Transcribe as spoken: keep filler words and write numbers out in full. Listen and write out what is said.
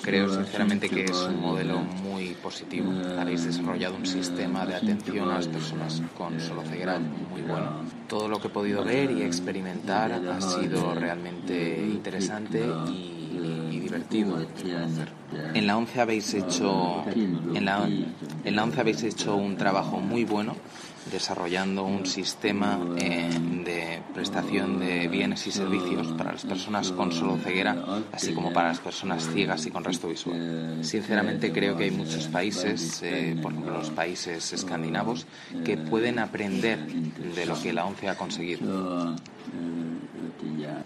Creo sinceramente que es un modelo muy positivo. Habéis desarrollado un sistema de atención a las personas con sordera muy bueno. Todo lo que he podido ver y experimentar ha sido realmente interesante y, y divertido de conocer. En la ONCE habéis hecho en la, en la ONCE habéis hecho un trabajo muy bueno desarrollando un sistema eh, de prestación de bienes y servicios para las personas con solo ceguera, así como para las personas ciegas y con resto visual. Sinceramente creo que hay muchos países, eh, por ejemplo los países escandinavos, que pueden aprender de lo que la ONCE ha conseguido.